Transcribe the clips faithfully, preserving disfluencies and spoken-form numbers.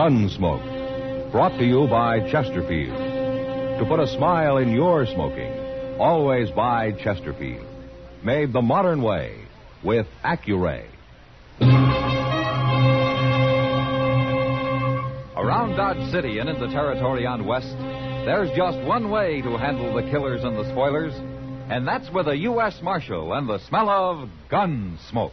Gunsmoke, brought to you by Chesterfield. To put a smile in your smoking, always buy Chesterfield. Made the modern way with Accuray. Around Dodge City and in the territory on West, there's just one way to handle the killers and the spoilers, and that's with a U S Marshal and the smell of gun smoke.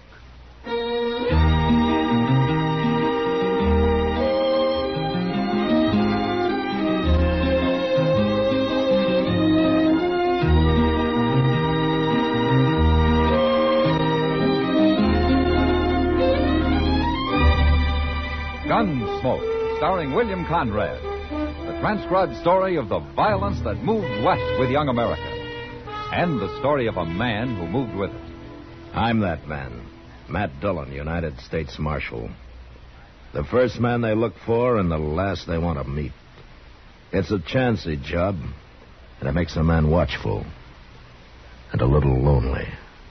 Gunsmoke, starring William Conrad. The transcribed story of the violence that moved west with young America. And the story of a man who moved with it. I'm that man, Matt Dillon, United States Marshal. The first man they look for and the last they want to meet. It's a chancy job, and it makes a man watchful and a little lonely.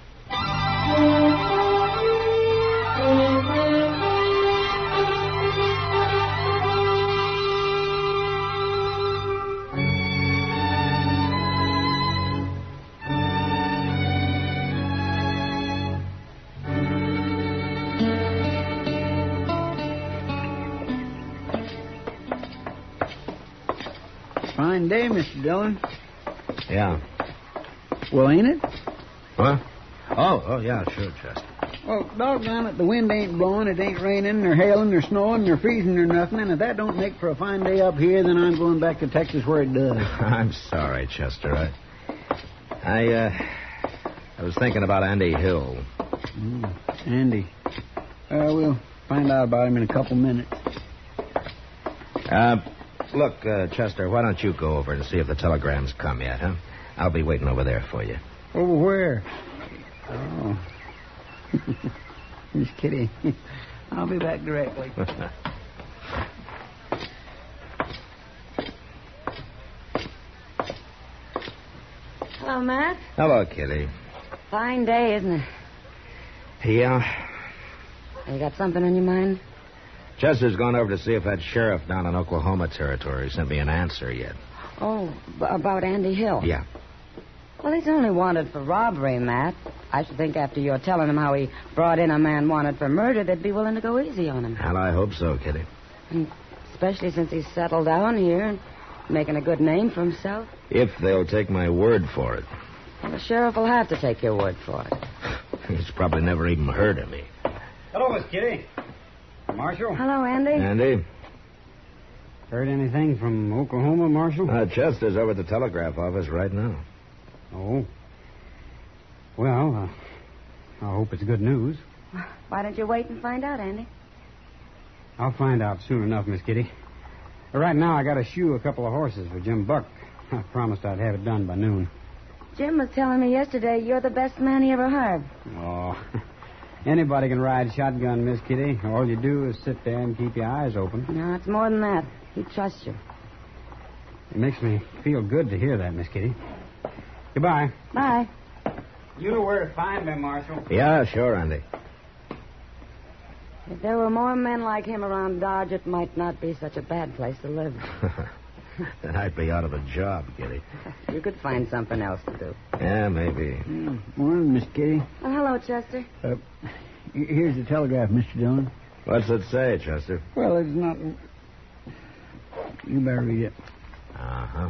Fine day, Mister Dillon. Yeah. Well, ain't it? What? Oh, oh, yeah, sure, Chester. Well, doggone it, the wind ain't blowing, it ain't raining, nor hailing, nor snowing, nor freezing, nor nothing, and if that don't make for a fine day up here, then I'm going back to Texas where it does. I'm sorry, Chester. I, I, uh, I was thinking about Andy Hill. Mm, Andy. Uh, we'll find out about him in a couple minutes. Uh... Look, uh, Chester, why don't you go over and see if the telegram's come yet, huh? I'll be waiting over there for you. Over where? Oh. Miss Kitty. I'll be back directly. Hello, Matt. Hello, Kitty. Fine day, isn't it? Yeah. You got something on your mind? Chester's gone over to see if that sheriff down in Oklahoma Territory sent me an answer yet. Oh, b- about Andy Hill? Yeah. Well, he's only wanted for robbery, Matt. I should think after you're telling him how he brought in a man wanted for murder, they'd be willing to go easy on him. Well, I hope so, Kitty. And especially since he's settled down here and making a good name for himself. If they'll take my word for it. Well, the sheriff will have to take your word for it. He's probably never even heard of me. Hello, Miss Kitty. Marshal? Hello, Andy. Andy? Heard anything from Oklahoma, Marshal? Uh, Chester's over at the telegraph office right now. Oh. Well, uh, I hope it's good news. Why don't you wait and find out, Andy? I'll find out soon enough, Miss Kitty. Right now, I got to shoe a couple of horses for Jim Buck. I promised I'd have it done by noon. Jim was telling me yesterday you're the best man he ever hired. Oh, anybody can ride shotgun, Miss Kitty. All you do is sit there and keep your eyes open. No, it's more than that. He trusts you. It makes me feel good to hear that, Miss Kitty. Goodbye. Bye. You know where to find me, Marshal. Yeah, sure, Andy. If there were more men like him around Dodge, it might not be such a bad place to live. Then I'd be out of a job, Kitty. You could find something else to do. Yeah, maybe. Mm, morning, Miss Kitty. Oh, hello, Chester. Uh, here's the telegraph, Mister Dillon. What's it say, Chester? Well, it's not... You better read it. Uh-huh.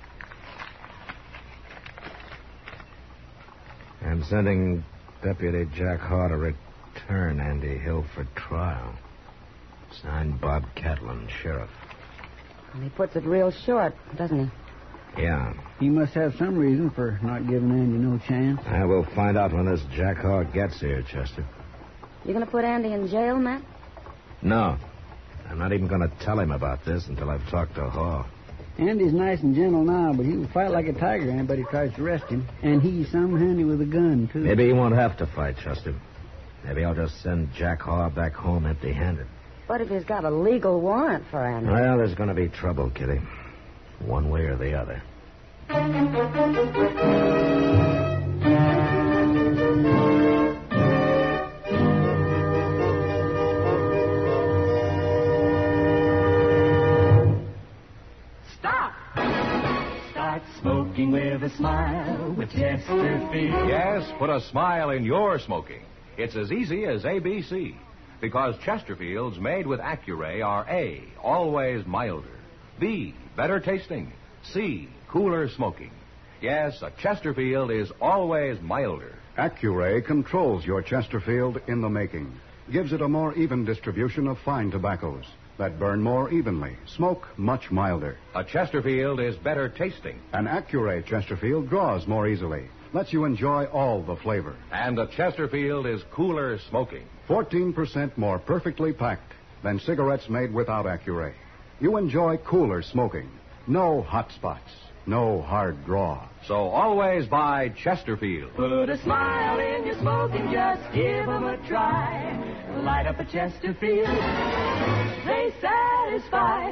I'm sending Deputy Jack Haw to return Andy Hill for trial. Signed Bob Catlin, Sheriff. And he puts it real short, doesn't he? Yeah. He must have some reason for not giving Andy no chance. I will find out when this Jack Haw gets here, Chester. You going to put Andy in jail, Matt? No. I'm not even going to tell him about this until I've talked to Haw. Andy's nice and gentle now, but he will fight like a tiger anybody tries to arrest him. And he's some handy with a gun, too. Maybe he won't have to fight, Chester. Maybe I'll just send Jack Haw back home empty-handed. What if he's got a legal warrant for Andy? Well, there's going to be trouble, Kitty. One way or the other. smoking with a smile with Chesterfield. Yes, put a smile in your smoking. It's as easy as A B C. Because Chesterfields made with Accuray are A, always milder. B, better tasting. C, cooler smoking. Yes, a Chesterfield is always milder. Accuray controls your Chesterfield in the making. Gives it a more even distribution of fine tobaccos that burn more evenly, smoke much milder. A Chesterfield is better tasting. An Accuray Chesterfield draws more easily, lets you enjoy all the flavor. And a Chesterfield is cooler smoking. fourteen percent more perfectly packed than cigarettes made without Accuray. You enjoy cooler smoking. No hot spots. No hard draw. So always buy Chesterfield. Put a smile in your smoking, just give 'em a try. Light up a Chesterfield, they satisfy.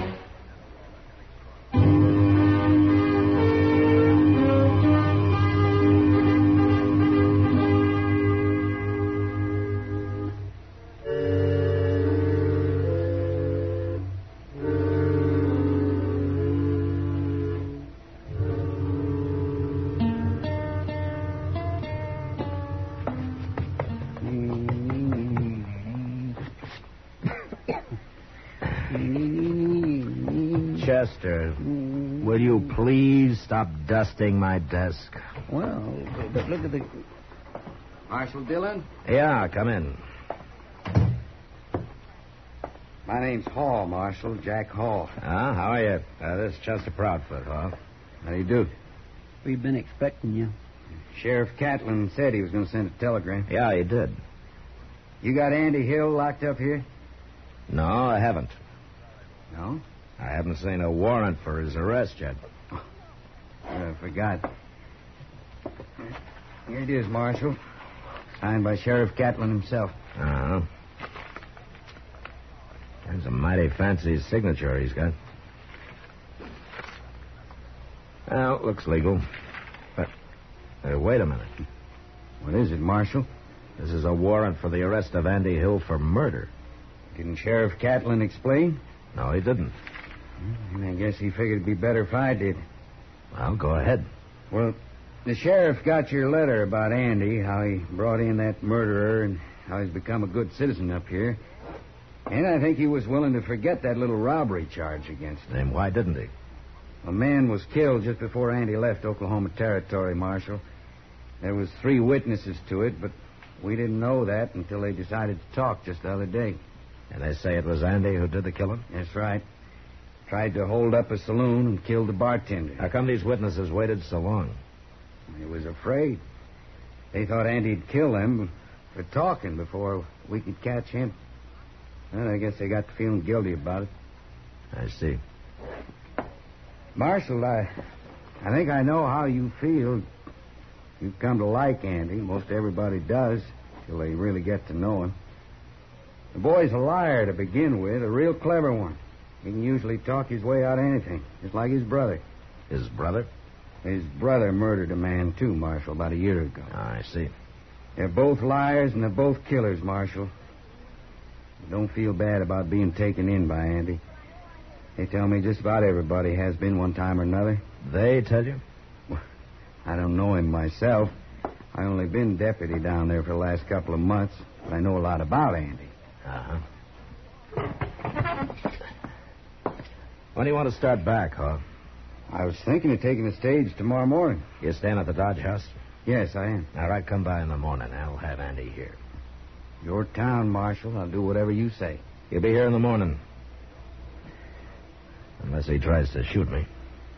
Chester, will you please stop dusting my desk? Well, but look at the... Marshal Dillon? Yeah, come in. My name's Hall, Marshal. Jack Hall. Ah, how are you? Uh, this is Chester Proudfoot, huh? How do you do? We've been expecting you. Sheriff Catlin said he was going to send a telegram. Yeah, he did. You got Andy Hill locked up here? No, I haven't. No? I haven't seen a warrant for his arrest yet. Oh, I forgot. Here it is, Marshal. Signed by Sheriff Catlin himself. Uh-huh. That's a mighty fancy signature he's got. Well, looks legal. But, uh, wait a minute. What is it, Marshal? This is a warrant for the arrest of Andy Hill for murder. Didn't Sheriff Catlin explain? No, he didn't. And I guess he figured it'd be better if I did. Well, go ahead. Well, the sheriff got your letter about Andy, how he brought in that murderer and how he's become a good citizen up here. And I think he was willing to forget that little robbery charge against him. Then why didn't he? A man was killed just before Andy left Oklahoma Territory, Marshal. There was three witnesses to it, but we didn't know that until they decided to talk just the other day. And they say it was Andy who did the killing? That's right. Tried to hold up a saloon and killed the bartender. How come these witnesses waited so long? They was afraid. They thought Andy'd kill them for talking before we could catch him. Well, I guess they got to feeling guilty about it. I see. Marshal, I, I think I know how you feel. You've come to like Andy. Most everybody does, till they really get to know him. The boy's a liar to begin with, a real clever one. He can usually talk his way out of anything, just like his brother. His brother? His brother murdered a man, too, Marshal, about a year ago. Oh, I see. They're both liars and they're both killers, Marshal. Don't feel bad about being taken in by Andy. They tell me just about everybody has been one time or another. They tell you? Well, I don't know him myself. I only been deputy down there for the last couple of months, but I know a lot about Andy. Uh-huh. When do you want to start back, huh? I was thinking of taking the stage tomorrow morning. You staying at the Dodge House? Yes, I am. All right, come by in the morning. I'll have Andy here. Your town, Marshal. I'll do whatever you say. He'll be here in the morning. Unless he tries to shoot me.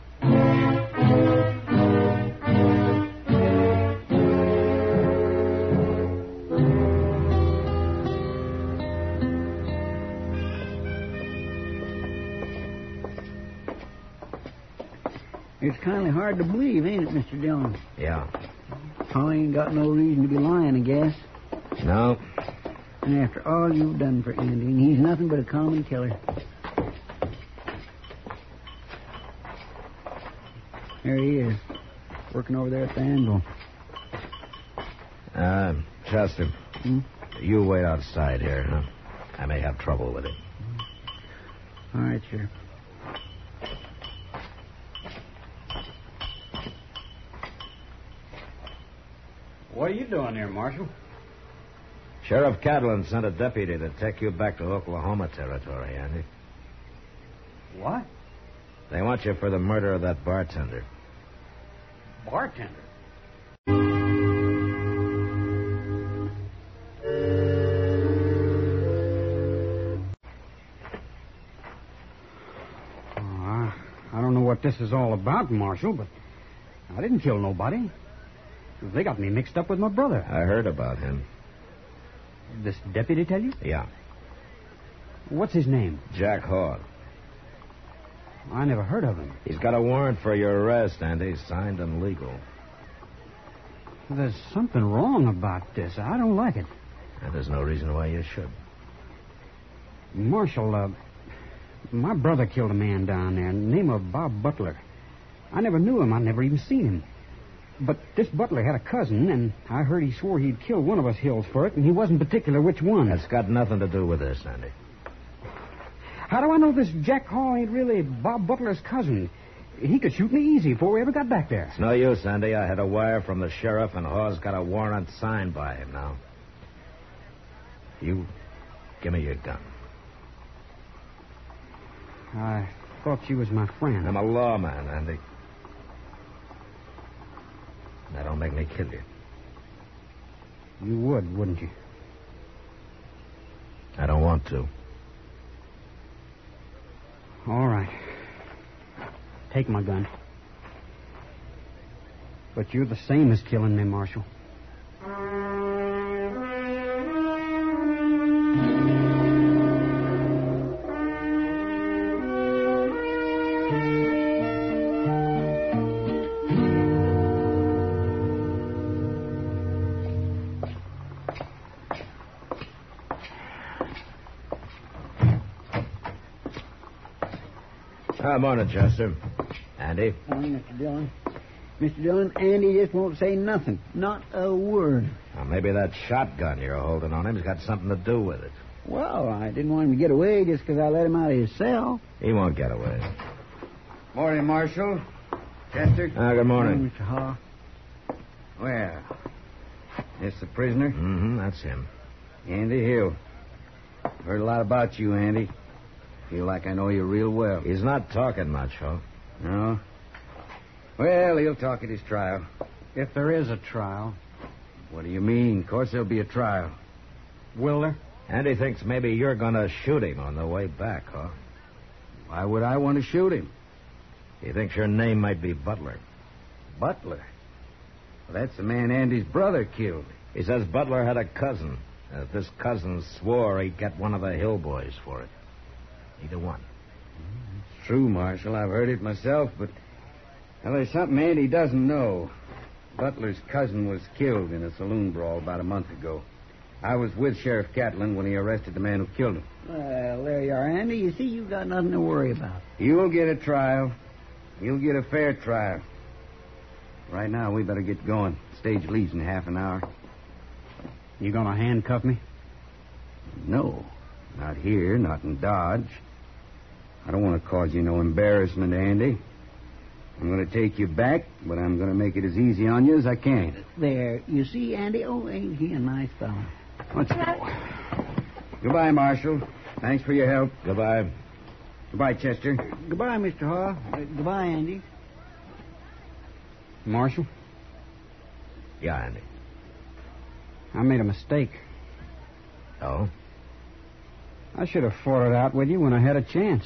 It's kind of hard to believe, ain't it, Mister Dillon? Yeah. I ain't got no reason to be lying, I guess. No. And after all you've done for Andy, and he's nothing but a common killer. There he is, working over there at the anvil. Uh, Chester, Hmm? you wait outside here, huh? I may have trouble with it. All right, sure. What are you doing here, Marshal? Sheriff Catlin sent a deputy to take you back to Oklahoma territory, Andy. What? They want you for the murder of that bartender. Bartender? Oh, I, I don't know what this is all about, Marshal, but I didn't kill nobody. They got me mixed up with my brother. I heard about him. This deputy tell you? Yeah. What's his name? Jack Hall. I never heard of him. He's got a warrant for your arrest, Andy, signed and legal. There's something wrong about this. I don't like it. And there's no reason why you should. Marshal, uh, my brother killed a man down there, name of Bob Butler. I never knew him. I never even seen him. But this Butler had a cousin, and I heard he swore he'd kill one of us Hills for it, and he wasn't particular which one. That's got nothing to do with this, Andy. How do I know this Jack Hall ain't really Bob Butler's cousin? He could shoot me easy before we ever got back there. It's no use, Andy. I had a wire from the sheriff, and Hall's got a warrant signed by him now. You give me your gun. I thought you was my friend. I'm a lawman, Andy. That don't make me kill you. You would, wouldn't you? I don't want to. All right. Take my gun. But you're the same as killing me, Marshal. Good morning, Chester. Andy? Morning, Mister Dillon. Mister Dillon, Andy just won't say nothing. Not a word. Well, maybe that shotgun you're holding on him's got something to do with it. Well, I didn't want him to get away just because I let him out of his cell. He won't get away. Morning, Marshal. Chester. Ah, good morning. Mister Haw. Well, this the prisoner? Mm-hmm, that's him. Andy Hill. Heard a lot about you, Andy. Feel like I know you real well. He's not talking much, huh? No? Well, he'll talk at his trial. If there is a trial. What do you mean? Of course there'll be a trial. Will there? Andy thinks maybe you're going to shoot him on the way back, huh? Why would I want to shoot him? He thinks your name might be Butler. Butler? Well, that's the man Andy's brother killed. He says Butler had a cousin. And if this cousin swore he'd get one of the Hill boys for it. Either one. It's true, Marshal. I've heard it myself, but well, there's something Andy doesn't know. Butler's cousin was killed in a saloon brawl about a month ago. I was with Sheriff Catlin when he arrested the man who killed him. Well, there you are, Andy. You see, you've got nothing to worry about. You'll get a trial. You'll get a fair trial. Right now, we better get going. Stage leaves in half an hour. You gonna handcuff me? No. Not here, not in Dodge. I don't want to cause you no embarrassment, Andy. I'm going to take you back, but I'm going to make it as easy on you as I can. There. You see, Andy? Oh, ain't he a nice fellow? Let's go. Goodbye, Marshal. Thanks for your help. Goodbye. Goodbye, Chester. Goodbye, Mister Haw. Uh, goodbye, Andy. Marshal? Yeah, Andy. I made a mistake. Oh? I should have fought it out with you when I had a chance.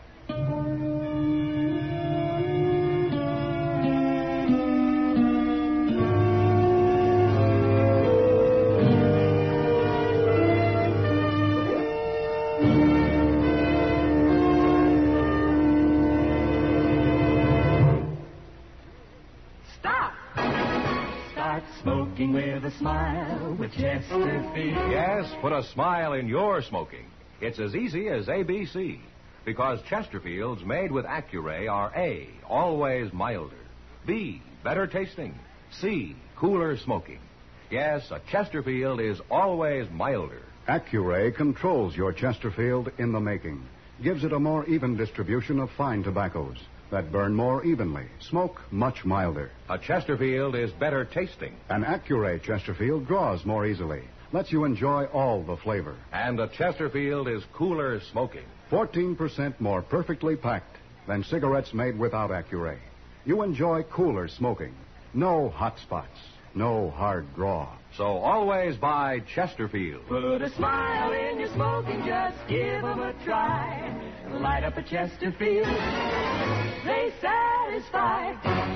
Stop! Start smoking with a smile with Chesterfield. Yes, put a smile in your smoking. It's as easy as A B C. Because Chesterfields made with Accuray are A, always milder. B, better tasting. C, cooler smoking. Yes, a Chesterfield is always milder. Accuray controls your Chesterfield in the making. Gives it a more even distribution of fine tobaccos. that burn more evenly, smoke much milder. A Chesterfield is better tasting. An Accuray Chesterfield draws more easily, lets you enjoy all the flavor. And a Chesterfield is cooler smoking. fourteen percent more perfectly packed than cigarettes made without Accuray. You enjoy cooler smoking. No hot spots. No hard draw. So always buy Chesterfield. Put a smile in your smoking, just give 'em a try. Light up a Chesterfield, they satisfy.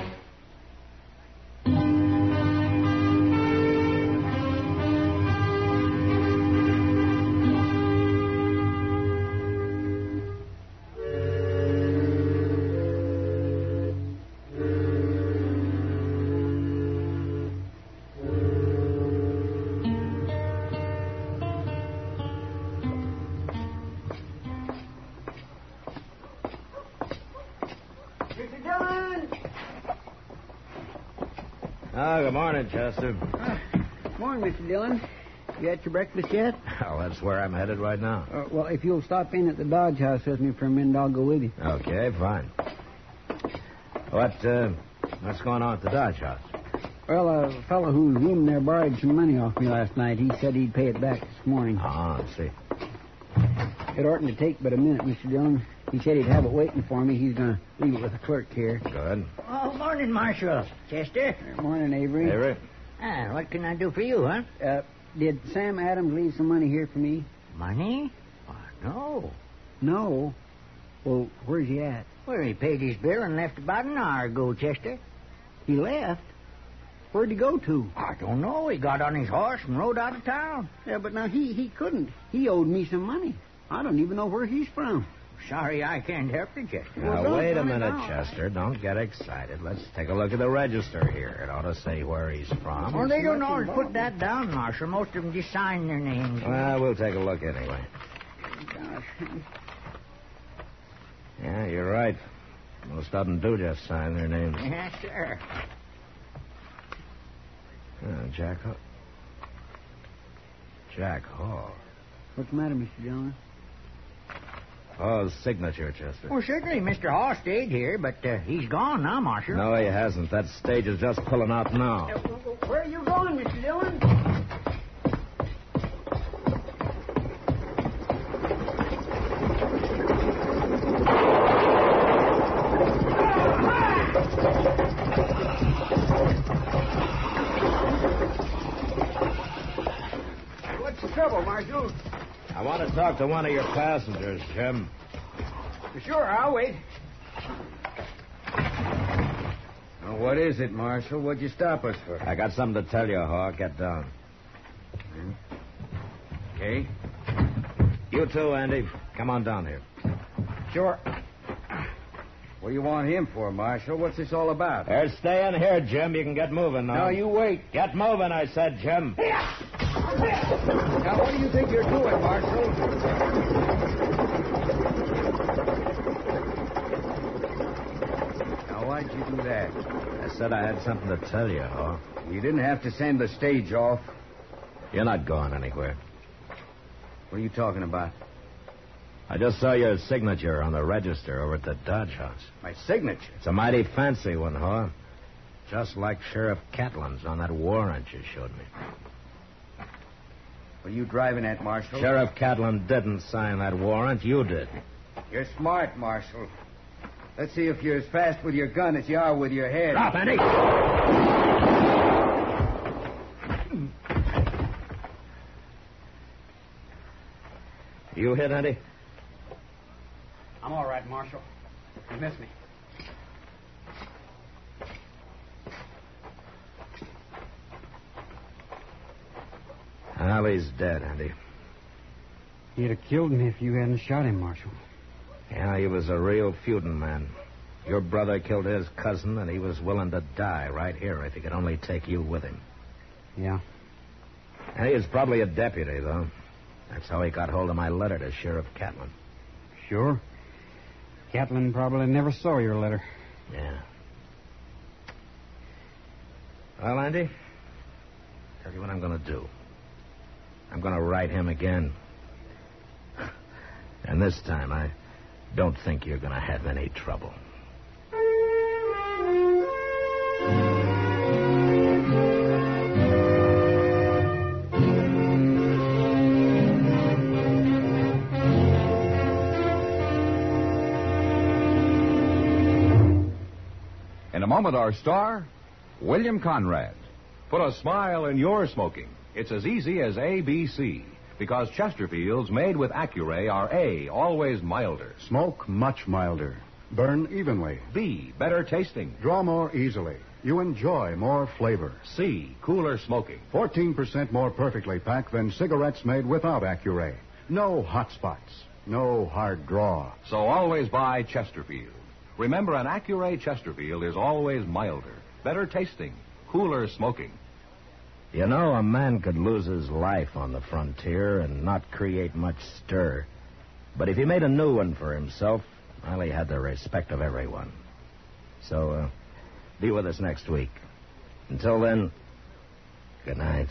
Oh, good morning, Chester. Uh, morning, Mister Dillon. You had your breakfast yet? Well, that's where I'm headed right now. Uh, well, if you'll stop in at the Dodge House with me for a minute, I'll go with you. Okay, fine. What, uh, what's going on at the Dodge House? Well, a fellow who's rooming there borrowed some money off me last night. He said he'd pay it back this morning. Ah, I see. It oughtn't to take but a minute, Mister Dillon. He said he'd have it waiting for me. He's going to leave it with the clerk here. Good. Oh, morning, Marshal. Chester? Good morning, Avery. Avery? Ah, what can I do for you, huh? Uh, did Sam Adams leave some money here for me? Money? Oh, no. No. Well, where's he at? Well, he paid his bill and left about an hour ago, Chester. He left? Where'd he go to? I don't know. He got on his horse and rode out of town. Yeah, but now he, he couldn't. He owed me some money. I don't even know where he's from. Sorry I can't help you, Chester. Now, Well, wait a don't minute, know. Chester. Don't get excited. Let's take a look at the register here. It ought to say where he's from. Well, they don't always put that down, Marshal. Most of them just sign their names. Well, we'll take a look anyway. Gosh. Yeah, you're right. Most of them do just sign their names. Yes, sir. Uh, Jack Hall. Jack Hall. What's the matter, Mister Dillon? Hall's signature, Chester. Well, certainly, Mister Hall stayed here, but uh, he's gone now, Marshal. No, he hasn't. That stage is just pulling out now. Uh, where are you going, Mister Dillon? What's the trouble, Marshal? I want to talk to one of your passengers, Jim. Sure, I'll wait. Now, what is it, Marshal? What'd you stop us for? I got something to tell you, Hawk. Get down. Okay. You too, Andy. Come on down here. Sure. What do you want him for, Marshal? What's this all about? Here, stay in here, Jim. You can get moving now. No, you wait. Get moving, I said, Jim. Now, what do you think you're doing, Marshal? Now, why'd you do that? I said I had something to tell you, Hawk. You didn't have to send the stage off. You're not going anywhere. What are you talking about? I just saw your signature on the register over at the Dodge House. My signature? It's a mighty fancy one, Hawk. Just like Sheriff Catlin's on that warrant you showed me. What are you driving at, Marshal? Sheriff Catlin didn't sign that warrant. You did. You're smart, Marshal. Let's see if you're as fast with your gun as you are with your head. Stop, Andy! You hit, Andy? I'm all right, Marshal. You missed me. Well, he's dead, Andy. You'd have killed me if you hadn't shot him, Marshal. Yeah, he was a real feuding man. Your brother killed his cousin, and he was willing to die right here if he could only take you with him. Yeah. And he was probably a deputy, though. That's how he got hold of my letter to Sheriff Catlin. Sure. Catlin probably never saw your letter. Yeah. Well, Andy, tell you what I'm going to do. I'm going to write him again. And this time, I don't think you're going to have any trouble. a moment, our star, William Conrad. Put a smile in your smoking. It's as easy as A B C. Because Chesterfields made with Accuray are A, always milder. Smoke much milder. Burn evenly. B, better tasting. Draw more easily. You enjoy more flavor. C, cooler smoking. fourteen percent more perfectly packed than cigarettes made without Accuray. No hot spots. No hard draw. So always buy Chesterfield. Remember, an Accuray Chesterfield is always milder, better tasting, cooler smoking. You know, a man could lose his life on the frontier and not create much stir. But if he made a new one for himself, well, he had the respect of everyone. So, uh, be with us next week. Until then, good night.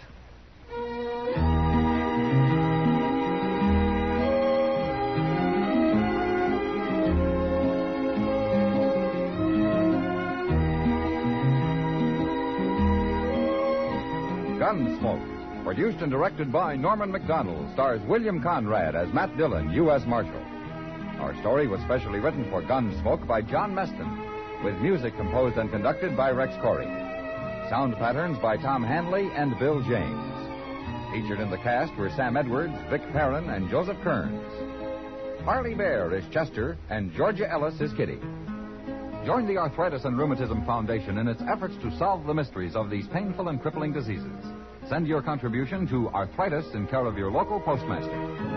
Gunsmoke, produced and directed by Norman McDonald, stars William Conrad as Matt Dillon, U S Marshal. Our story was specially written for Gunsmoke by John Meston, with music composed and conducted by Rex Corey. Sound patterns by Tom Hanley and Bill James. Featured in the cast were Sam Edwards, Vic Perrin, and Joseph Kearns. Harley Bear is Chester, and Georgia Ellis is Kitty. Join the Arthritis and Rheumatism Foundation in its efforts to solve the mysteries of these painful and crippling diseases. Send your contribution to Arthritis in care of your local postmaster.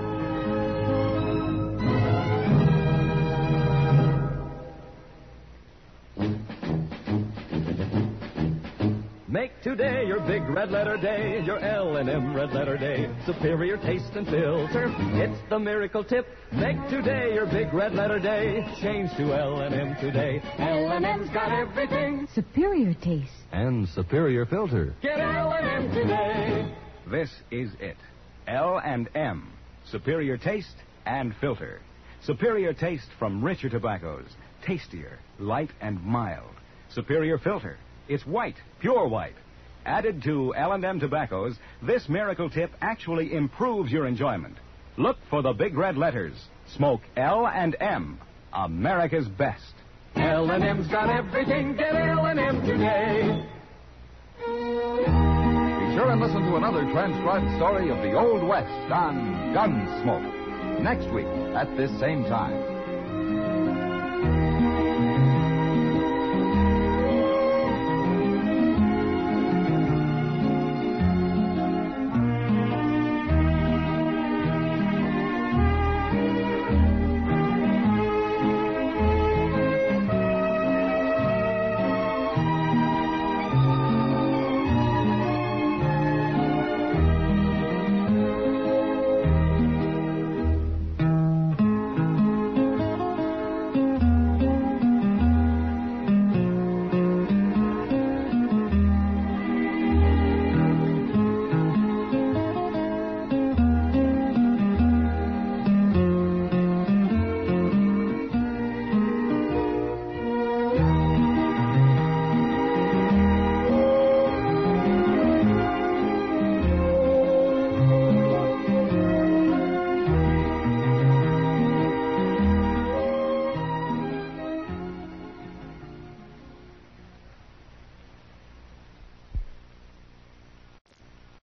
Make today your big red letter day, your L and M red letter day. Superior taste and filter, it's the miracle tip. Make today your big red letter day. Change to L and M today. L and M's got everything. Superior taste. And superior filter. Get L and M today. This is it. L and M. Superior taste and filter. Superior taste from richer tobaccos. Tastier, light and mild. Superior filter. It's white, pure white. Added to L and M tobaccos, this miracle tip actually improves your enjoyment. Look for the big red letters. Smoke L and M, America's best. L and M's got everything. Get L and M today. Be sure and listen to another transcribed story of the Old West on Gunsmoke next week at this same time.